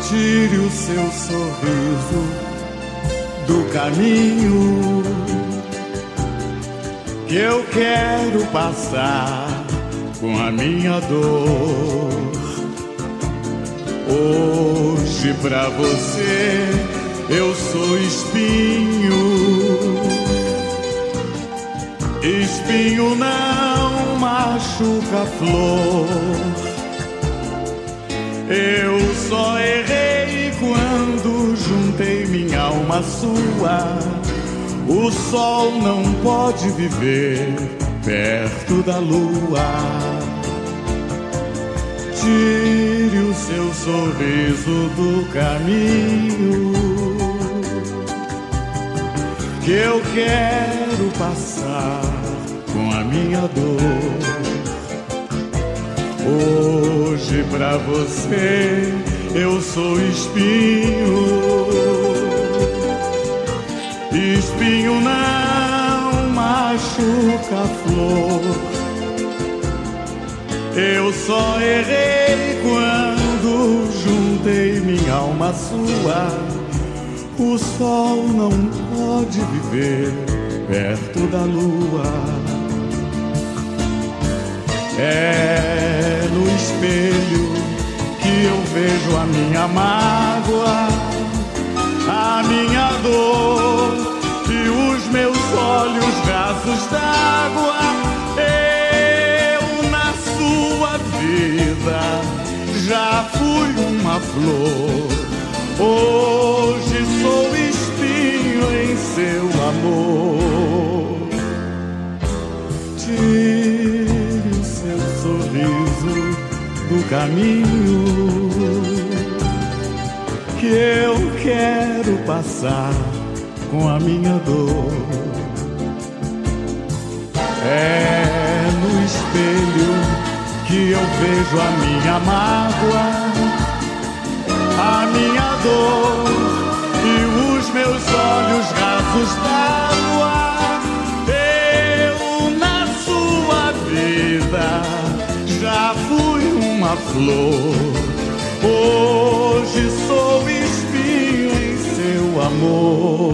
Tire o seu sorriso do caminho, que eu quero passar com a minha dor. Hoje pra você eu sou espinho. Espinho não machuca a flor. Eu só errei quando juntei minha alma à sua. O sol não pode viver perto da lua. Tire o seu sorriso do caminho, que eu quero passar com a minha dor. Hoje pra você eu sou espinho. Espinho não machuca a flor. Eu só errei quando juntei minha alma à sua. O sol não pode viver perto da lua. É no espelho que eu vejo a minha mágoa, a minha dor e os meus olhos rasos d'água. Eu na sua vida já fui uma flor. Hoje sou espinho em seu amor. Tire o seu sorriso do caminho, que eu quero passar com a minha dor. É no espelho que eu vejo a minha mágoa, a minha dor e os meus olhos rasos d'água. Eu na sua vida já fui uma flor. Hoje sou espinho em seu amor.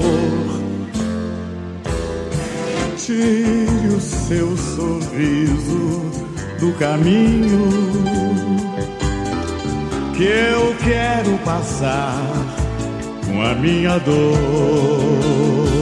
Tire o seu sorriso do caminho, que eu quero passar com a minha dor.